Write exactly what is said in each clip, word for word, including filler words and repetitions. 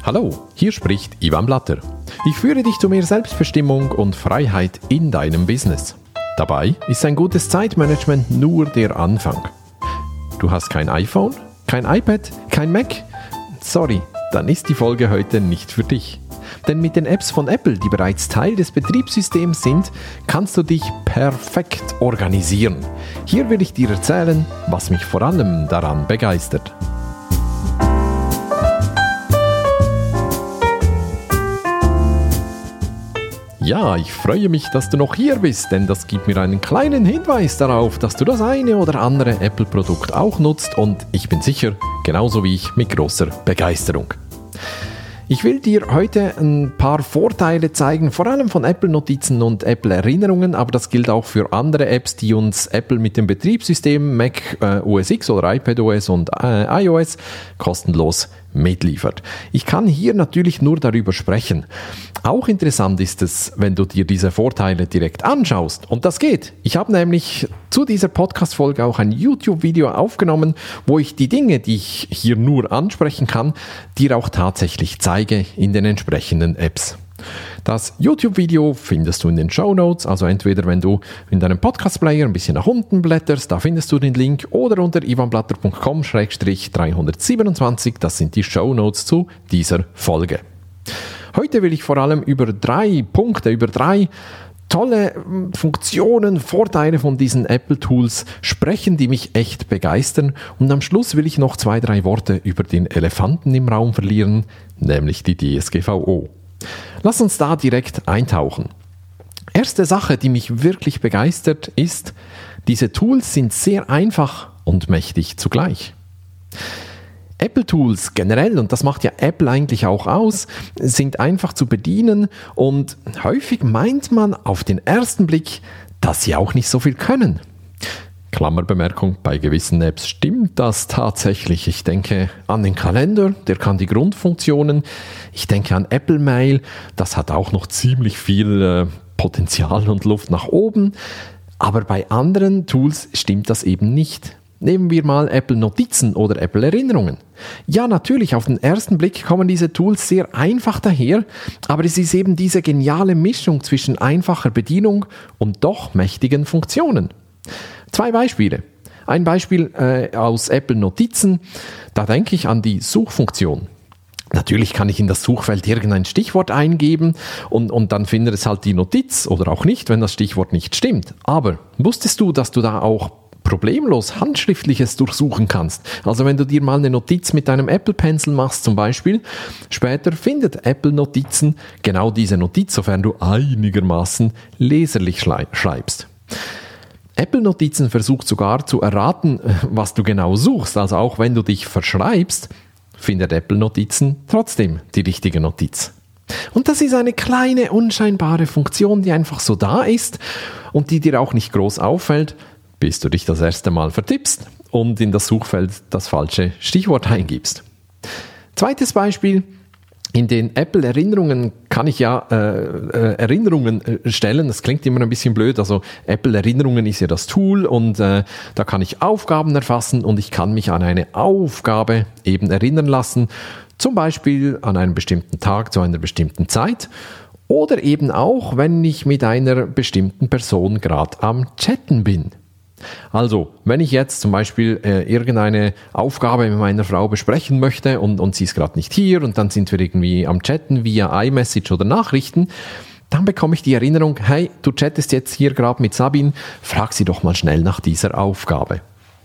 Hallo, hier spricht Ivan Blatter. Ich führe dich zu mehr Selbstbestimmung und Freiheit in deinem Business. Dabei ist ein gutes Zeitmanagement nur der Anfang. Du hast kein iPhone, kein iPad, kein Mac? Sorry, dann ist die Folge heute nicht für dich. Denn mit den Apps von Apple, die bereits Teil des Betriebssystems sind, kannst du dich perfekt organisieren. Hier will ich dir erzählen, was mich vor allem daran begeistert. Ja, ich freue mich, dass du noch hier bist, denn das gibt mir einen kleinen Hinweis darauf, dass du das eine oder andere Apple-Produkt auch nutzt und ich bin sicher, genauso wie ich, mit großer Begeisterung. Ich will dir heute ein paar Vorteile zeigen, vor allem von Apple-Notizen und Apple-Erinnerungen, aber das gilt auch für andere Apps, die uns Apple mit dem Betriebssystem Mac äh, O S X oder iPadOS und äh, iOS kostenlos mitliefert. Ich kann hier natürlich nur darüber sprechen. Auch interessant ist es, wenn du dir diese Vorteile direkt anschaust. Und das geht. Ich habe nämlich zu dieser Podcast-Folge auch ein YouTube-Video aufgenommen, wo ich die Dinge, die ich hier nur ansprechen kann, dir auch tatsächlich zeige in den entsprechenden Apps. Das YouTube-Video findest du in den Shownotes, also entweder wenn du in deinem Podcast-Player ein bisschen nach unten blätterst, da findest du den Link, oder unter ivanblatter punkt com slash dreihundertsiebenundzwanzig, das sind die Shownotes zu dieser Folge. Heute will ich vor allem über drei Punkte, über drei tolle Funktionen, Vorteile von diesen Apple-Tools sprechen, die mich echt begeistern. Und am Schluss will ich noch zwei, drei Worte über den Elefanten im Raum verlieren, nämlich die D S G V O. Lass uns da direkt eintauchen. Erste Sache, die mich wirklich begeistert, ist, diese Tools sind sehr einfach und mächtig zugleich. Apple-Tools generell, und das macht ja Apple eigentlich auch aus, sind einfach zu bedienen und häufig meint man auf den ersten Blick, dass sie auch nicht so viel können. Klammerbemerkung, bei gewissen Apps stimmt das tatsächlich. Ich denke an den Kalender, der kann die Grundfunktionen. Ich denke an Apple Mail, das hat auch noch ziemlich viel äh, Potenzial und Luft nach oben. Aber bei anderen Tools stimmt das eben nicht. Nehmen wir mal Apple Notizen oder Apple Erinnerungen. Ja, natürlich, auf den ersten Blick kommen diese Tools sehr einfach daher, aber es ist eben diese geniale Mischung zwischen einfacher Bedienung und doch mächtigen Funktionen. Zwei Beispiele. Ein Beispiel äh, aus Apple Notizen, da denke ich an die Suchfunktion. Natürlich kann ich in das Suchfeld irgendein Stichwort eingeben und, und dann findet es halt die Notiz oder auch nicht, wenn das Stichwort nicht stimmt. Aber wusstest du, dass du da auch problemlos Handschriftliches durchsuchen kannst? Also wenn du dir mal eine Notiz mit deinem Apple Pencil machst zum Beispiel, später findet Apple Notizen genau diese Notiz, sofern du einigermaßen leserlich schreibst. Apple Notizen versucht sogar zu erraten, was du genau suchst. Also auch wenn du dich verschreibst, findet Apple Notizen trotzdem die richtige Notiz. Und das ist eine kleine, unscheinbare Funktion, die einfach so da ist und die dir auch nicht groß auffällt, bis du dich das erste Mal vertippst und in das Suchfeld das falsche Stichwort eingibst. Zweites Beispiel. In den Apple-Erinnerungen kann ich ja äh, äh, Erinnerungen äh, stellen. Das klingt immer ein bisschen blöd. Also Apple-Erinnerungen ist ja das Tool und äh, da kann ich Aufgaben erfassen und ich kann mich an eine Aufgabe eben erinnern lassen. Zum Beispiel an einen bestimmten Tag zu einer bestimmten Zeit oder eben auch, wenn ich mit einer bestimmten Person gerade am Chatten bin. Also, wenn ich jetzt zum Beispiel äh, irgendeine Aufgabe mit meiner Frau besprechen möchte und, und sie ist gerade nicht hier und dann sind wir irgendwie am Chatten via iMessage oder Nachrichten, dann bekomme ich die Erinnerung, hey, du chattest jetzt hier gerade mit Sabine, frag sie doch mal schnell nach dieser Aufgabe.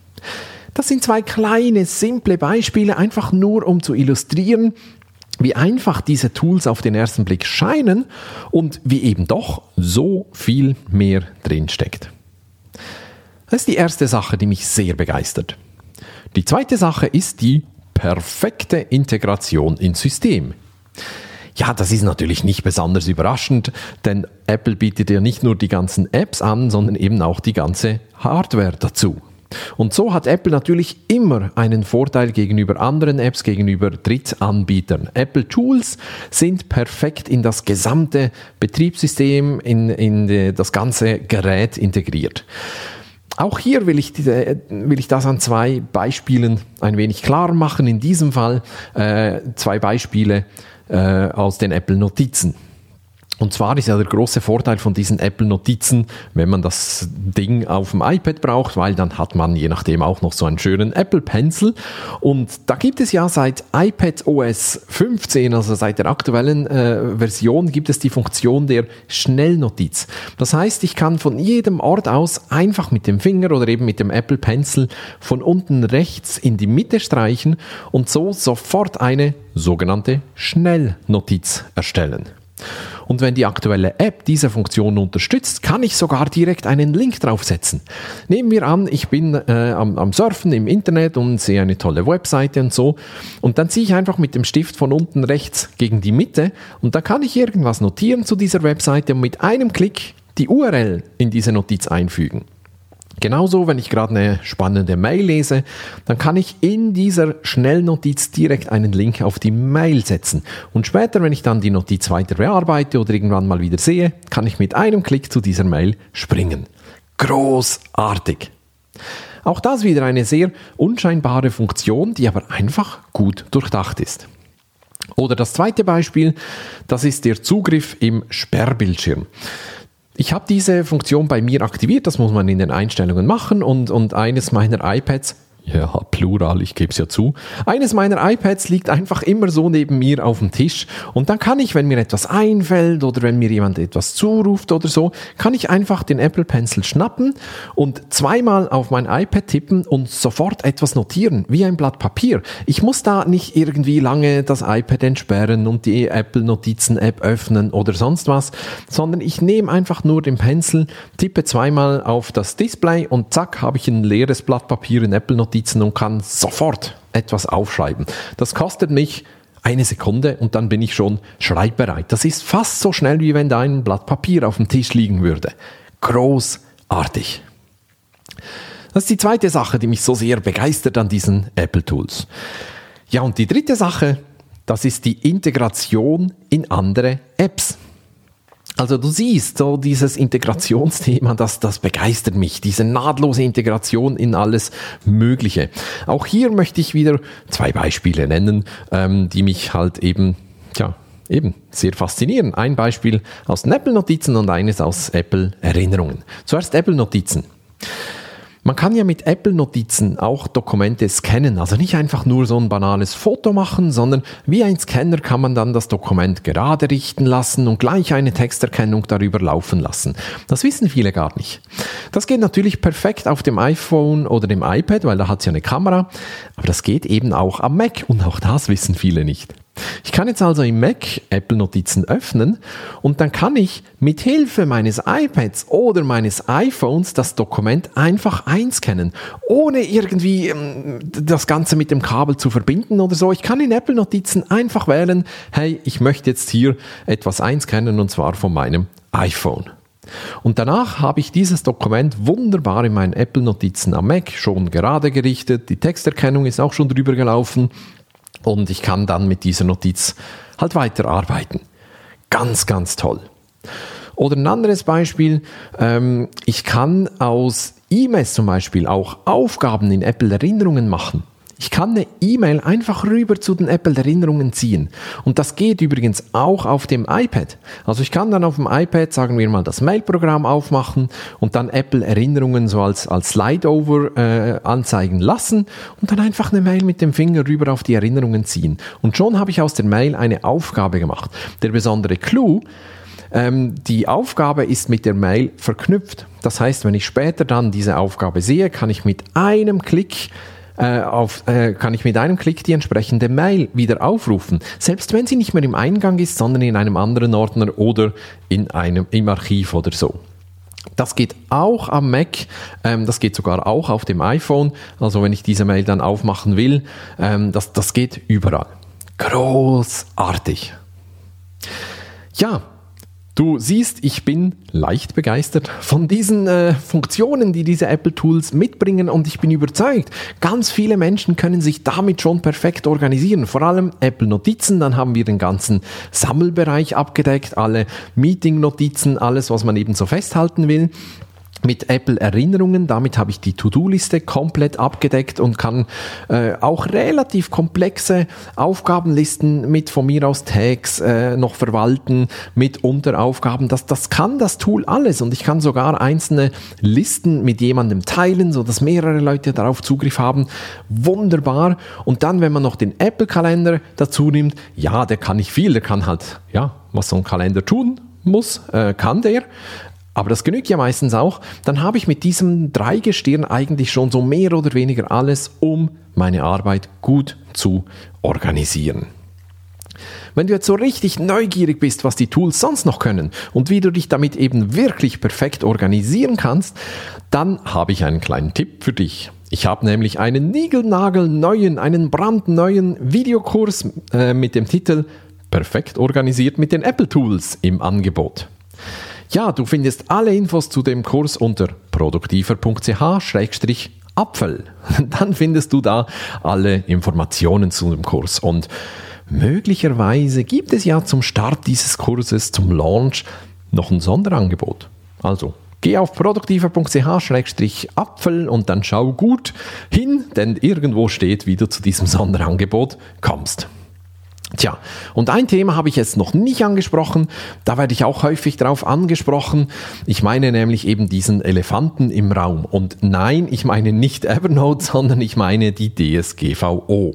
Das sind zwei kleine, simple Beispiele, einfach nur um zu illustrieren, wie einfach diese Tools auf den ersten Blick scheinen und wie eben doch so viel mehr drinsteckt. Das ist die erste Sache, die mich sehr begeistert. Die zweite Sache ist die perfekte Integration ins System. Ja, das ist natürlich nicht besonders überraschend, denn Apple bietet ja nicht nur die ganzen Apps an, sondern eben auch die ganze Hardware dazu. Und so hat Apple natürlich immer einen Vorteil gegenüber anderen Apps, gegenüber Drittanbietern. Apple Tools sind perfekt in das gesamte Betriebssystem, in, in das ganze Gerät integriert. Auch hier will ich, diese, will ich das an zwei Beispielen ein wenig klar machen. In diesem Fall äh, zwei Beispiele äh, aus den Apple Notizen. Und zwar ist ja der große Vorteil von diesen Apple Notizen, wenn man das Ding auf dem iPad braucht, weil dann hat man je nachdem auch noch so einen schönen Apple Pencil. Und da gibt es ja seit iPadOS fünfzehn, also seit der aktuellen äh, Version, gibt es die Funktion der Schnellnotiz. Das heißt, ich kann von jedem Ort aus einfach mit dem Finger oder eben mit dem Apple Pencil von unten rechts in die Mitte streichen und so sofort eine sogenannte Schnellnotiz erstellen. Und wenn die aktuelle App diese Funktion unterstützt, kann ich sogar direkt einen Link draufsetzen. Nehmen wir an, ich bin äh, am, am Surfen im Internet und sehe eine tolle Webseite und so. Und dann ziehe ich einfach mit dem Stift von unten rechts gegen die Mitte und da kann ich irgendwas notieren zu dieser Webseite und mit einem Klick die U R L in diese Notiz einfügen. Genauso, wenn ich gerade eine spannende Mail lese, dann kann ich in dieser Schnellnotiz direkt einen Link auf die Mail setzen. Und später, wenn ich dann die Notiz weiter bearbeite oder irgendwann mal wieder sehe, kann ich mit einem Klick zu dieser Mail springen. Großartig! Auch das wieder eine sehr unscheinbare Funktion, die aber einfach gut durchdacht ist. Oder das zweite Beispiel, das ist der Zugriff im Sperrbildschirm. Ich habe diese Funktion bei mir aktiviert, das muss man in den Einstellungen machen und, und eines meiner iPads, ja, Plural, ich gebe es ja zu, eines meiner iPads liegt einfach immer so neben mir auf dem Tisch und dann kann ich, wenn mir etwas einfällt oder wenn mir jemand etwas zuruft oder so, kann ich einfach den Apple Pencil schnappen und zweimal auf mein iPad tippen und sofort etwas notieren, wie ein Blatt Papier. Ich muss da nicht irgendwie lange das iPad entsperren und die Apple Notizen App öffnen oder sonst was, sondern ich nehme einfach nur den Pencil, tippe zweimal auf das Display und zack, habe ich ein leeres Blatt Papier in Apple Notizen und kann sofort etwas aufschreiben. Das kostet mich eine Sekunde und dann bin ich schon schreibbereit. Das ist fast so schnell, wie wenn da ein Blatt Papier auf dem Tisch liegen würde. Großartig. Das ist die zweite Sache, die mich so sehr begeistert an diesen Apple Tools. Ja, und die dritte Sache, das ist die Integration in andere Apps. Also du siehst, so dieses Integrationsthema, das, das begeistert mich, diese nahtlose Integration in alles Mögliche. Auch hier möchte ich wieder zwei Beispiele nennen, ähm, die mich halt eben, ja, eben sehr faszinieren. Ein Beispiel aus den Apple Notizen und eines aus Apple Erinnerungen. Zuerst Apple Notizen. Man kann ja mit Apple Notizen auch Dokumente scannen, also nicht einfach nur so ein banales Foto machen, sondern wie ein Scanner kann man dann das Dokument gerade richten lassen und gleich eine Texterkennung darüber laufen lassen. Das wissen viele gar nicht. Das geht natürlich perfekt auf dem iPhone oder dem iPad, weil da hat es ja eine Kamera, aber das geht eben auch am Mac und auch das wissen viele nicht. Ich kann jetzt also im Mac Apple Notizen öffnen und dann kann ich mit Hilfe meines iPads oder meines iPhones das Dokument einfach einscannen, ohne irgendwie ähm, das Ganze mit dem Kabel zu verbinden oder so. Ich kann in Apple Notizen einfach wählen, hey, ich möchte jetzt hier etwas einscannen und zwar von meinem iPhone. Und danach habe ich dieses Dokument wunderbar in meinen Apple Notizen am Mac schon gerade gerichtet, die Texterkennung ist auch schon drüber gelaufen. Und ich kann dann mit dieser Notiz halt weiterarbeiten. Ganz, ganz toll. Oder ein anderes Beispiel, ähm, ich kann aus E-Mails zum Beispiel auch Aufgaben in Apple Erinnerungen machen. Ich kann eine E-Mail einfach rüber zu den Apple Erinnerungen ziehen. Und das geht übrigens auch auf dem iPad. Also ich kann dann auf dem iPad, sagen wir mal, das Mail-Programm aufmachen und dann Apple Erinnerungen so als, als Slide-Over äh, anzeigen lassen und dann einfach eine Mail mit dem Finger rüber auf die Erinnerungen ziehen. Und schon habe ich aus der Mail eine Aufgabe gemacht. Der besondere Clou: Ähm, die Aufgabe ist mit der Mail verknüpft. Das heißt, wenn ich später dann diese Aufgabe sehe, kann ich mit einem Klick äh, auf, äh, kann ich mit einem Klick die entsprechende Mail wieder aufrufen. Selbst wenn sie nicht mehr im Eingang ist, sondern in einem anderen Ordner oder in einem, im Archiv oder so. Das geht auch am Mac, ähm, das geht sogar auch auf dem iPhone. Also wenn ich diese Mail dann aufmachen will, ähm, das, das geht überall. Großartig. Ja, du siehst, ich bin leicht begeistert von diesen äh, Funktionen, die diese Apple Tools mitbringen und ich bin überzeugt, ganz viele Menschen können sich damit schon perfekt organisieren. Vor allem Apple Notizen, dann haben wir den ganzen Sammelbereich abgedeckt, alle Meeting-Notizen, alles, was man eben so festhalten will. mit Apple Erinnerungen. Damit habe ich die To-Do-Liste komplett abgedeckt und kann äh, auch relativ komplexe Aufgabenlisten mit von mir aus Tags äh, noch verwalten, mit Unteraufgaben. Das, das kann das Tool alles und ich kann sogar einzelne Listen mit jemandem teilen, sodass mehrere Leute darauf Zugriff haben. Wunderbar. Und dann, wenn man noch den Apple-Kalender dazu nimmt, ja, der kann nicht viel, der kann halt, ja, was so ein Kalender tun muss, äh, kann der. Aber das genügt ja meistens auch. Dann habe ich mit diesem Dreigestirn eigentlich schon so mehr oder weniger alles, um meine Arbeit gut zu organisieren. Wenn du jetzt so richtig neugierig bist, was die Tools sonst noch können und wie du dich damit eben wirklich perfekt organisieren kannst, dann habe ich einen kleinen Tipp für dich. Ich habe nämlich einen niegelnagelneuen, einen brandneuen Videokurs äh, mit dem Titel Perfekt organisiert mit den Apple Tools im Angebot. Ja, du findest alle Infos zu dem Kurs unter produktiver punkt c h schrägstrich Apfel. Dann findest du da alle Informationen zu dem Kurs. Und möglicherweise gibt es ja zum Start dieses Kurses, zum Launch, noch ein Sonderangebot. Also, geh auf produktiver punkt c h schrägstrich Apfel und dann schau gut hin, denn irgendwo steht, wie du zu diesem Sonderangebot kommst. Tja, und ein Thema habe ich jetzt noch nicht angesprochen, da werde ich auch häufig drauf angesprochen. Ich meine nämlich eben diesen Elefanten im Raum. Und nein, ich meine nicht Evernote, sondern ich meine die D S G V O.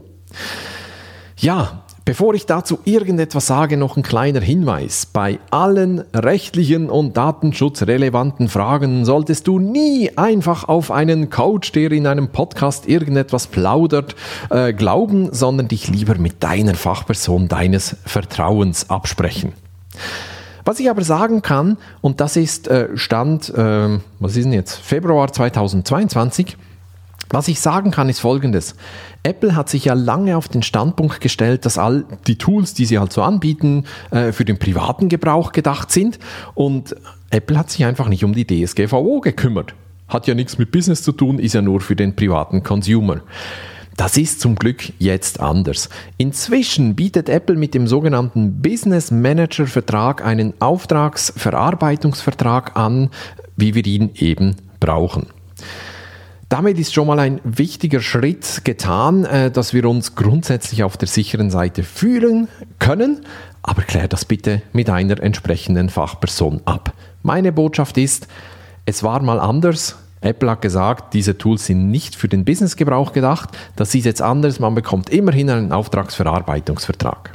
Ja, bevor ich dazu irgendetwas sage, noch ein kleiner Hinweis. Bei allen rechtlichen und datenschutzrelevanten Fragen solltest du nie einfach auf einen Coach, der in einem Podcast irgendetwas plaudert, äh, glauben, sondern dich lieber mit deiner Fachperson deines Vertrauens absprechen. Was ich aber sagen kann, und das ist äh, Stand, äh, was ist denn jetzt, Februar zweitausendzweiundzwanzig, was ich sagen kann, ist Folgendes. Apple hat sich ja lange auf den Standpunkt gestellt, dass all die Tools, die sie halt so anbieten, äh, für den privaten Gebrauch gedacht sind. Und Apple hat sich einfach nicht um die D S G V O gekümmert. Hat ja nichts mit Business zu tun, ist ja nur für den privaten Consumer. Das ist zum Glück jetzt anders. Inzwischen bietet Apple mit dem sogenannten Business Manager Vertrag einen Auftragsverarbeitungsvertrag an, wie wir ihn eben brauchen. Damit ist schon mal ein wichtiger Schritt getan, äh, dass wir uns grundsätzlich auf der sicheren Seite fühlen können, aber klär das bitte mit einer entsprechenden Fachperson ab. Meine Botschaft ist, es war mal anders. Apple hat gesagt, diese Tools sind nicht für den Businessgebrauch gedacht. Das ist jetzt anders, man bekommt immerhin einen Auftragsverarbeitungsvertrag.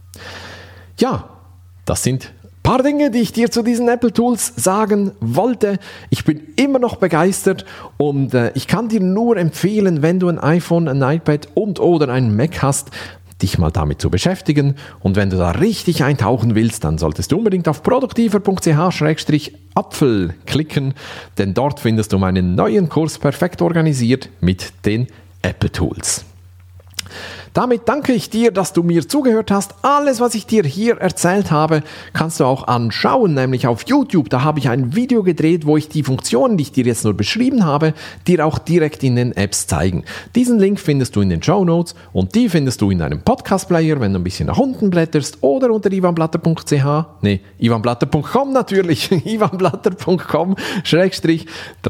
Ja, das sind paar Dinge, die ich dir zu diesen Apple Tools sagen wollte. Ich bin immer noch begeistert und äh, ich kann dir nur empfehlen, wenn du ein iPhone, ein iPad und oder einen Mac hast, dich mal damit zu beschäftigen. Und wenn du da richtig eintauchen willst, dann solltest du unbedingt auf produktiver punkt c h schrägstrich Apfel klicken, denn dort findest du meinen neuen Kurs perfekt organisiert mit den Apple Tools. Damit danke ich dir, dass du mir zugehört hast. Alles, was ich dir hier erzählt habe, kannst du auch anschauen, nämlich auf YouTube. Da habe ich ein Video gedreht, wo ich die Funktionen, die ich dir jetzt nur beschrieben habe, dir auch direkt in den Apps zeigen. Diesen Link findest du in den Shownotes und die findest du in deinem Podcast-Player, wenn du ein bisschen nach unten blätterst oder unter ivanblatter punkt c h, nee, ivanblatter punkt com natürlich, ivanblatter punkt com schrägstrich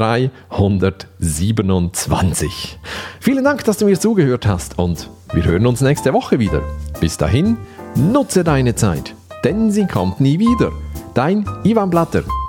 dreihundertsiebenundzwanzig. Vielen Dank, dass du mir zugehört hast und wir hören uns nächste Woche wieder. Bis dahin, nutze deine Zeit, denn sie kommt nie wieder. Dein Ivan Blatter.